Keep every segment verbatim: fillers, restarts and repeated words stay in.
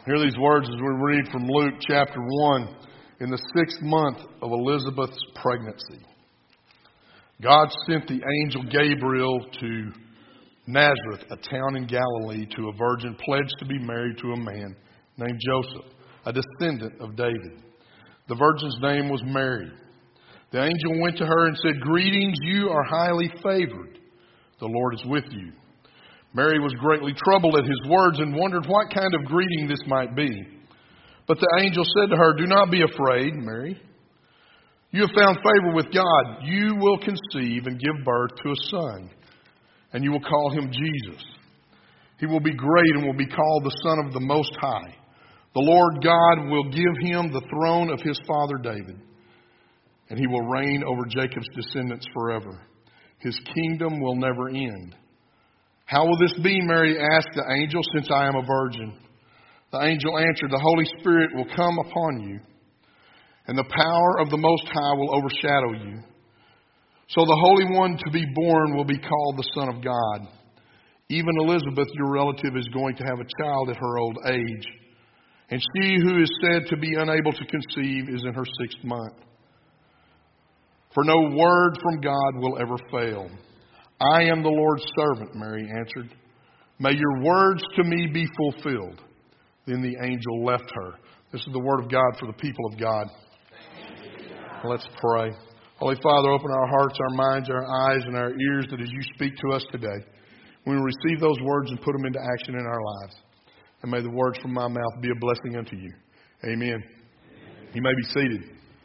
Hear these words as we read from Luke chapter one. In the sixth month of Elizabeth's pregnancy, God sent the angel Gabriel to Nazareth, a town in Galilee, to a virgin pledged to be married to a man named Joseph, a descendant of David. The virgin's name was Mary. The angel went to her and said, "Greetings, you are highly favored. The Lord is with you." Mary was greatly troubled at his words and wondered what kind of greeting this might be. But the angel said to her, "Do not be afraid, Mary. You have found favor with God. You will conceive and give birth to a son, and you will call him Jesus. He will be great and will be called the Son of the Most High. The Lord God will give him the throne of his father David, and he will reign over Jacob's descendants forever. His kingdom will never end." "How will this be?" Mary asked the angel, "since I am a virgin?" The angel answered, "The Holy Spirit will come upon you, and the power of the Most High will overshadow you. So the Holy One to be born will be called the Son of God. Even Elizabeth, your relative, is going to have a child at her old age, and she who is said to be unable to conceive is in her sixth month. For no word from God will ever fail." "I am the Lord's servant," Mary answered. "May your words to me be fulfilled." Then the angel left her. This is the word of God for the people of God. Let's pray. Holy Father, open our hearts, our minds, our eyes, and our ears, that as you speak to us today, we will receive those words and put them into action in our lives. And may the words from my mouth be a blessing unto you. Amen. Amen. You may be seated.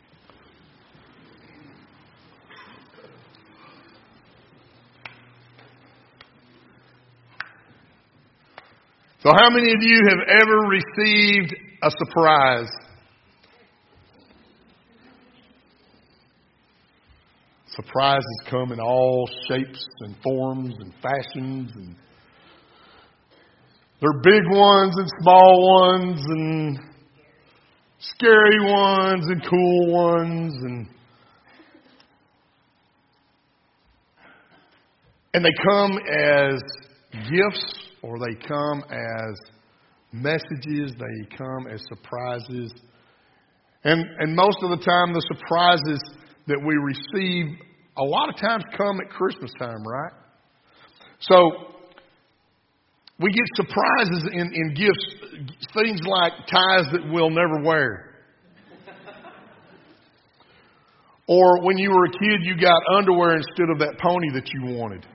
So how many of you have ever received a surprise? Surprises come in all shapes and forms and fashions, and they're big ones and small ones and scary ones and cool ones, and and they come as gifts, or they come as messages, they come as surprises. And and most of the time, the surprises that we receive a lot of times come at Christmas time, right? So we get surprises in, in gifts, things like ties that we'll never wear. Or when you were a kid, you got underwear instead of that pony that you wanted.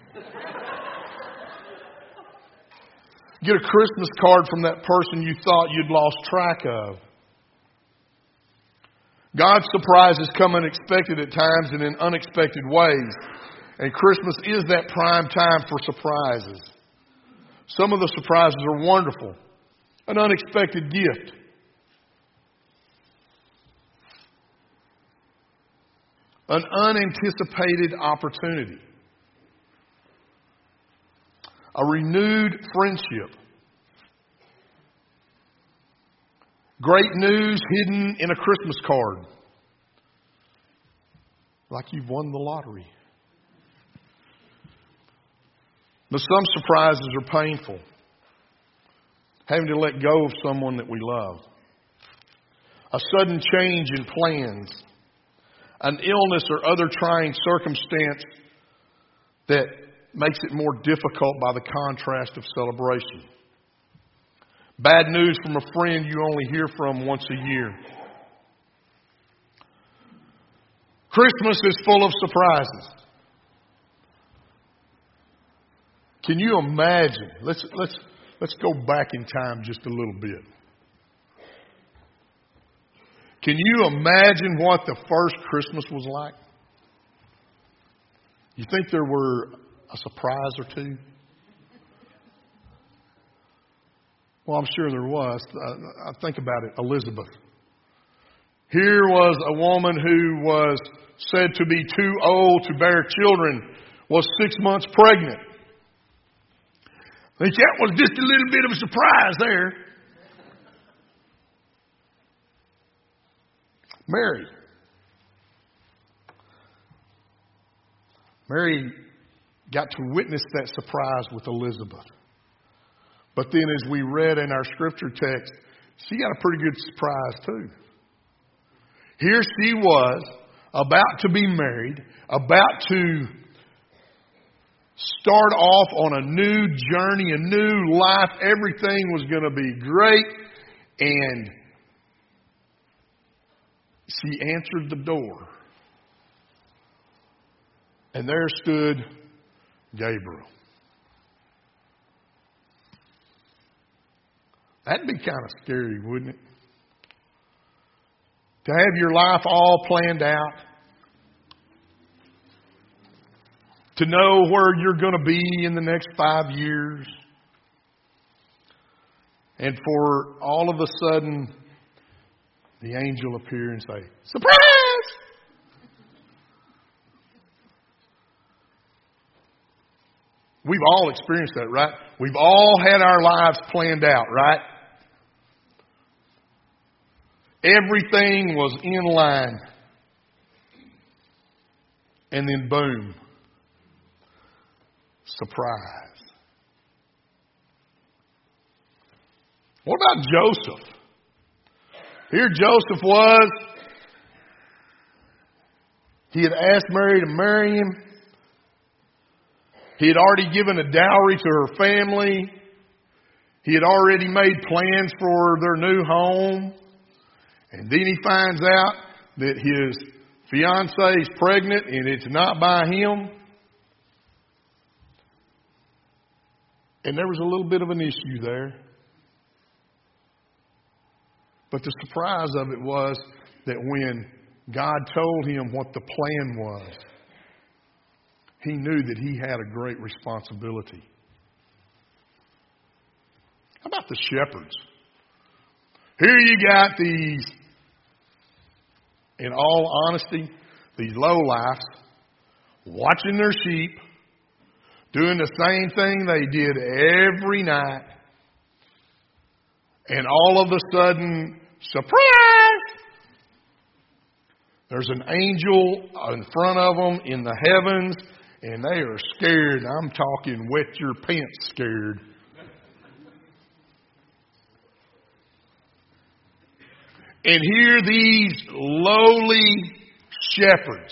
Get a Christmas card from that person you thought you'd lost track of. God's surprises come unexpected at times and in unexpected ways. And Christmas is that prime time for surprises. Some of the surprises are wonderful. An unexpected gift. An unanticipated opportunity. A renewed friendship. Great news hidden in a Christmas card. Like you've won the lottery. But some surprises are painful. Having to let go of someone that we love. A sudden change in plans. An illness or other trying circumstance that makes it more difficult by the contrast of celebration. Bad news from a friend you only hear from once a year. Christmas is full of surprises. Can you imagine? Let's let's let's go back in time just a little bit. Can you imagine what the first Christmas was like? You think there were a surprise or two? Well, I'm sure there was. I think about it. Elizabeth. Here was a woman who was said to be too old to bear children, was six months pregnant. I think that was just a little bit of a surprise there. Mary. Mary got to witness that surprise with Elizabeth. But then as we read in our scripture text, she got a pretty good surprise too. Here she was, about to be married, about to start off on a new journey, a new life. Everything was going to be great. And she answered the door. And there stood Gabriel. That'd be kind of scary, wouldn't it? To have your life all planned out. To know where you're going to be in the next five years. And for all of a sudden, the angel appear and say, surprise! We've all experienced that, right? We've all had our lives planned out, right? Everything was in line. And then boom. Surprise. What about Joseph? Here Joseph was. He had asked Mary to marry him. He had already given a dowry to her family. He had already made plans for their new home. And then he finds out that his fiancée is pregnant and it's not by him. And there was a little bit of an issue there. But the surprise of it was that when God told him what the plan was, he knew that he had a great responsibility. How about the shepherds? Here you got these, in all honesty, these lowlifes watching their sheep, doing the same thing they did every night. And all of a sudden, surprise! There's an angel in front of them in the heavens, and they are scared. I'm talking wet your pants scared. And here these lowly shepherds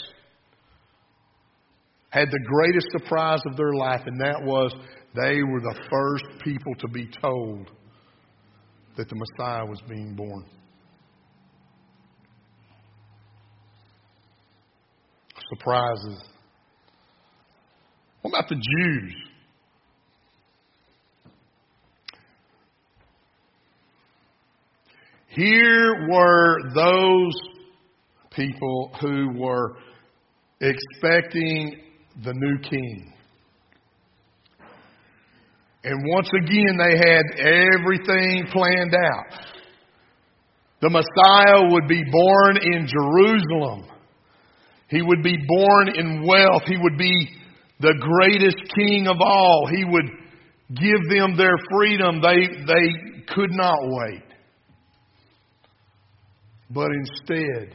had the greatest surprise of their life, and that was they were the first people to be told that the Messiah was being born. Surprises. What about the Jews? Here were those people who were expecting the new king. And once again, they had everything planned out. The Messiah would be born in Jerusalem. He would be born in wealth. He would be the greatest king of all. He would give them their freedom. They, they could not wait. But instead,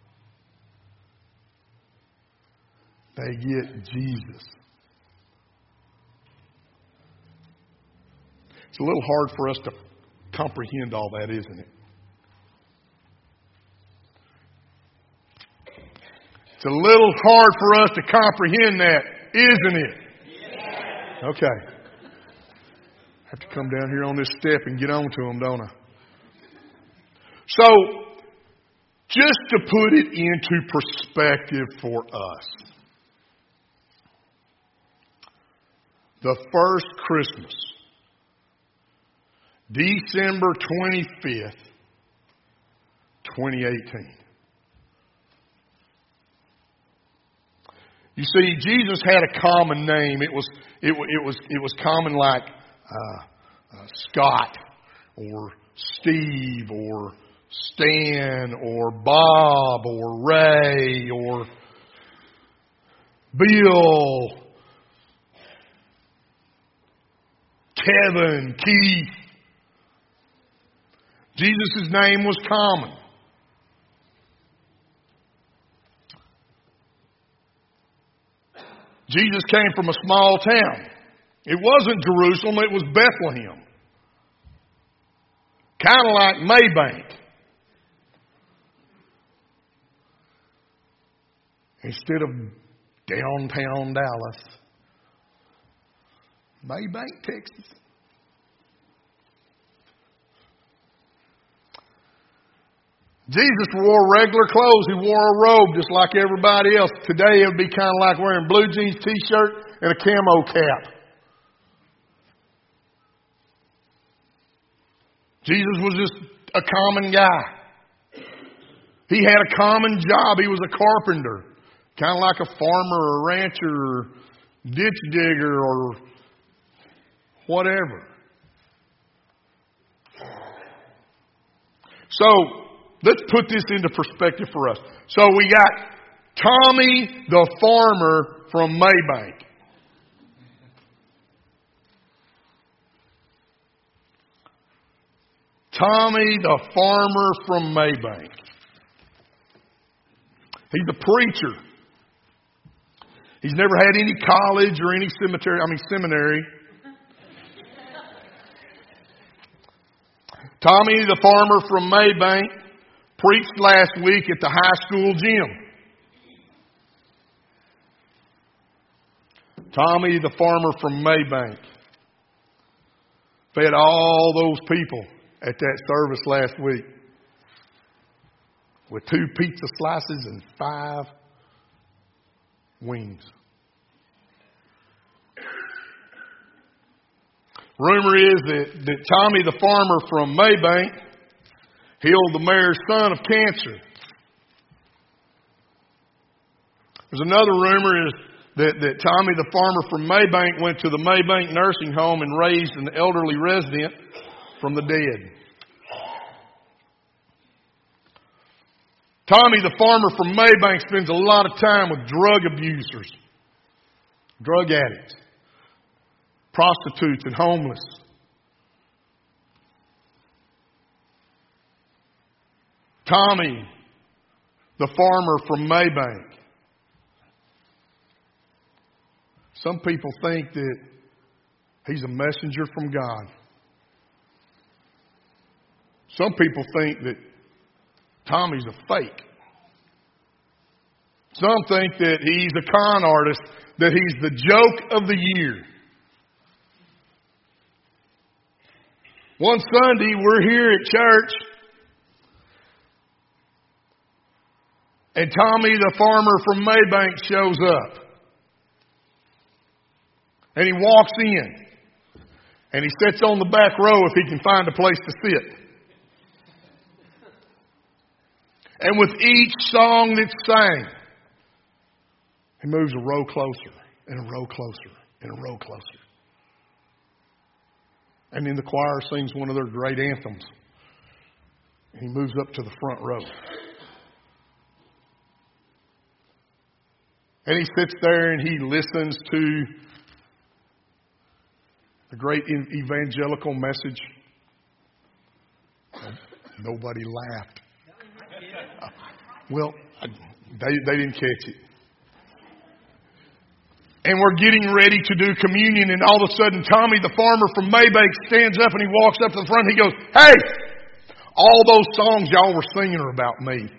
they get Jesus. It's a little hard for us to comprehend all that, isn't it? It's a little hard for us to comprehend that, isn't it? Yeah. Okay. I have to come down here on this step and get on to them, don't I? So, just to put it into perspective for us, the first Christmas, December twenty-fifth, twenty eighteen. You see, Jesus had a common name. It was it, it was it was common like uh, uh, Scott or Steve or Stan or Bob or Ray or Bill, Kevin, Keith. Jesus' name was common. Jesus came from a small town. It wasn't Jerusalem, it was Bethlehem. Kind of like Maybank. Instead of downtown Dallas, Maybank, Texas. Jesus wore regular clothes. He wore a robe just like everybody else. Today it would be kind of like wearing blue jeans t-shirt and a camo cap. Jesus was just a common guy. He had a common job. He was a carpenter. Kind of like a farmer or a rancher or ditch digger or whatever. So, let's put this into perspective for us. So we got Tommy the farmer from Maybank. Tommy the farmer from Maybank. He's a preacher. He's never had any college or any cemetery, I mean seminary. Tommy the farmer from Maybank preached last week at the high school gym. Tommy the farmer from Maybank fed all those people at that service last week with two pizza slices and five wings. Rumor is that, that Tommy the farmer from Maybank healed the mayor's son of cancer. There's another rumor is that, that Tommy the farmer from Maybank went to the Maybank nursing home and raised an elderly resident from the dead. Tommy the farmer from Maybank spends a lot of time with drug abusers, drug addicts, prostitutes, and homeless. Tommy the farmer from Maybank. Some people think that he's a messenger from God. Some people think that Tommy's a fake. Some think that he's a con artist, that he's the joke of the year. One Sunday, we're here at church, and Tommy the farmer from Maybank shows up. And he walks in, and he sits on the back row if he can find a place to sit. And with each song that's sang, he moves a row closer, and a row closer, and a row closer. And then the choir sings one of their great anthems. And he moves up to the front row. And he sits there and he listens to the great evangelical message. Nobody laughed. Well, they, they didn't catch it. And we're getting ready to do communion, and all of a sudden Tommy the farmer from Maybank stands up and he walks up to the front and he goes, "Hey, all those songs y'all were singing are about me."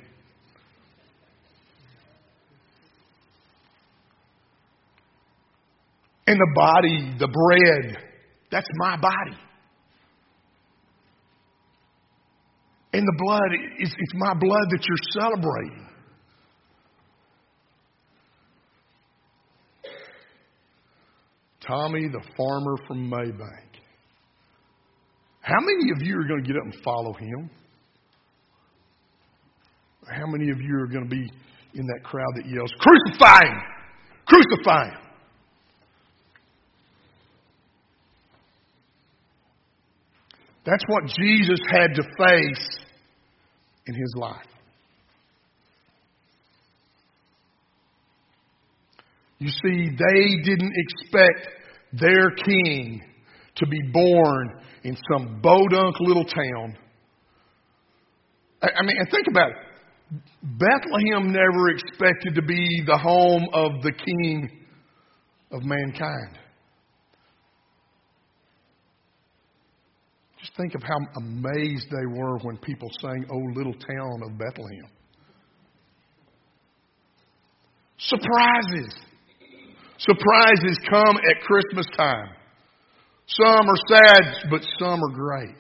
And the body, the bread, that's my body. And the blood, it's, it's my blood that you're celebrating. Tommy the farmer from Maybank. How many of you are going to get up and follow him? How many of you are going to be in that crowd that yells, "Crucify him! Crucify him!" That's what Jesus had to face in his life. You see, they didn't expect their king to be born in some bodunk little town. I mean, and think about it. Bethlehem never expected to be the home of the king of mankind. Just think of how amazed they were when people sang, "O Little Town of Bethlehem." Surprises. Surprises come at Christmas time. Some are sad, but some are great.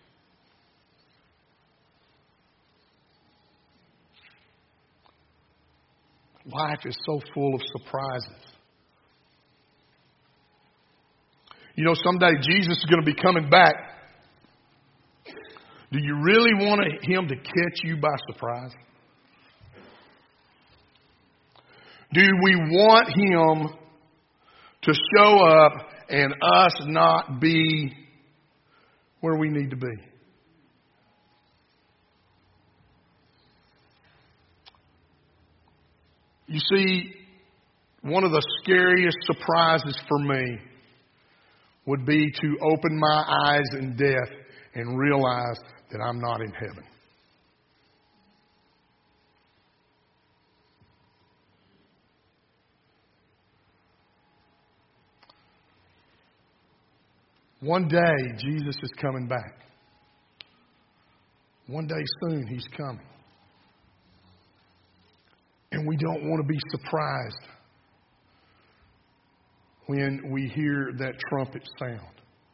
Life is so full of surprises. You know, someday Jesus is going to be coming back. Do you really want Him to catch you by surprise? Do we want Him to show up and us not be where we need to be? You see, one of the scariest surprises for me would be to open my eyes in death and realize that I'm not in heaven. One day, Jesus is coming back. One day soon, He's coming. And we don't want to be surprised when we hear that trumpet sound.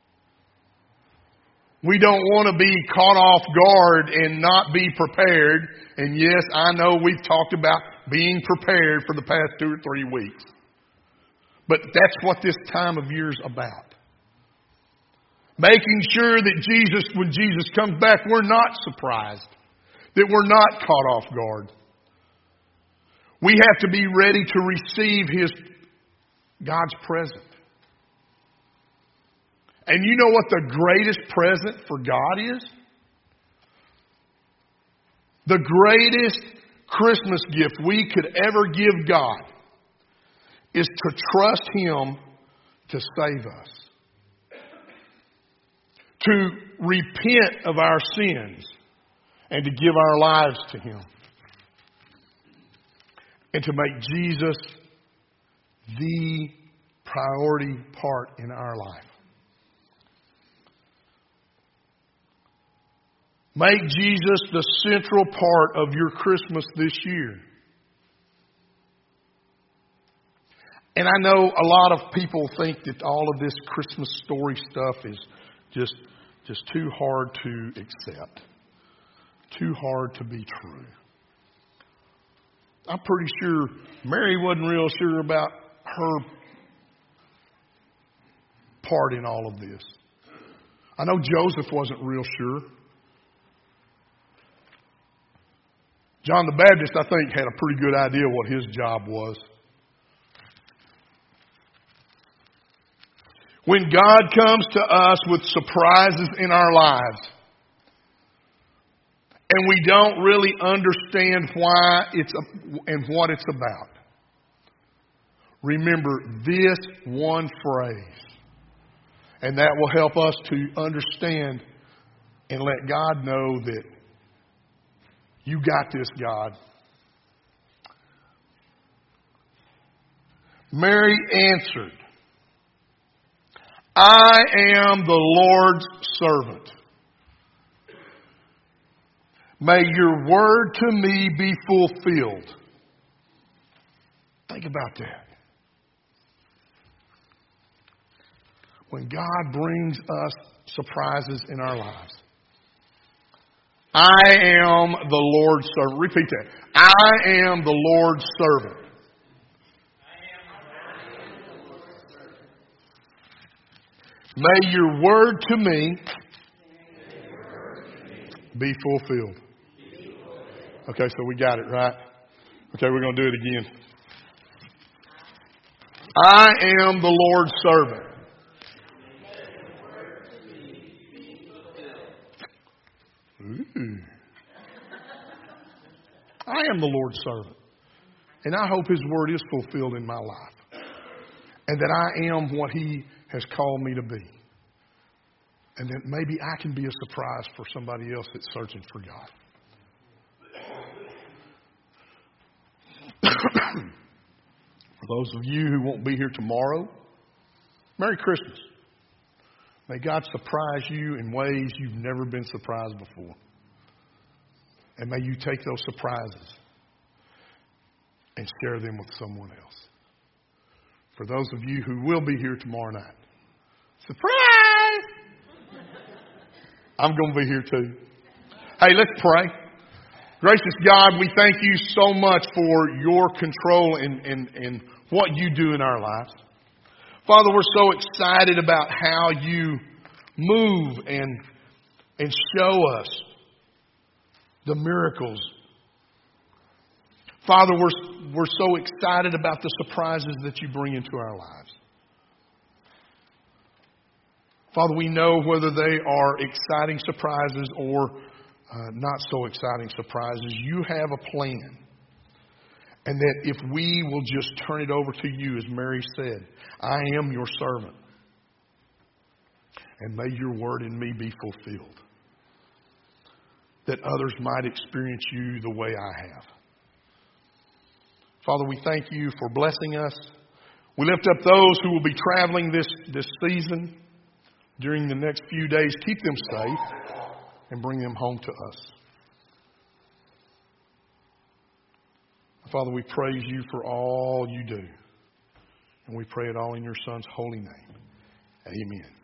We don't want to be caught off guard and not be prepared. And yes, I know we've talked about being prepared for the past two or three weeks. But that's what this time of year is about. Making sure that Jesus, when Jesus comes back, we're not surprised. That we're not caught off guard. We have to be ready to receive His, God's present. And you know what the greatest present for God is? The greatest Christmas gift we could ever give God is to trust Him to save us. To repent of our sins and to give our lives to Him. And to make Jesus the priority part in our life. Make Jesus the central part of your Christmas this year. And I know a lot of people think that all of this Christmas story stuff is just, just too hard to accept. Too hard to be true. I'm pretty sure Mary wasn't real sure about her part in all of this. I know Joseph wasn't real sure. John the Baptist, I think, had a pretty good idea what his job was. When God comes to us with surprises in our lives, and we don't really understand why it's and what it's about, remember this one phrase, and that will help us to understand and let God know that you got this, God. Mary answered, "I am the Lord's servant. May your word to me be fulfilled." Think about that. When God brings us surprises in our lives. I am the Lord's servant. Repeat that. I am the Lord's servant. May your word to me be fulfilled. Okay, so we got it, right? Okay, we're going to do it again. I am the Lord's servant. Ooh. I am the Lord's servant. And I hope His word is fulfilled in my life. And that I am what He has called me to be. And that maybe I can be a surprise for somebody else that's searching for God. For those of you who won't be here tomorrow, Merry Christmas. May God surprise you in ways you've never been surprised before. And may you take those surprises and share them with someone else. For those of you who will be here tomorrow night, surprise! I'm going to be here too. Hey, let's pray. Gracious God, we thank you so much for your control in, in, in what you do in our lives. Father, we're so excited about how you move and, and show us the miracles. Father, we're, we're so excited about the surprises that you bring into our lives. Father, we know whether they are exciting surprises or uh, not so exciting surprises. You have a plan. And that if we will just turn it over to you, as Mary said, I am your servant. And may your word in me be fulfilled. That others might experience you the way I have. Father, we thank you for blessing us. We lift up those who will be traveling this, this season during the next few days. Keep them safe and bring them home to us. Father, we praise you for all you do. And we pray it all in your Son's holy name. Amen.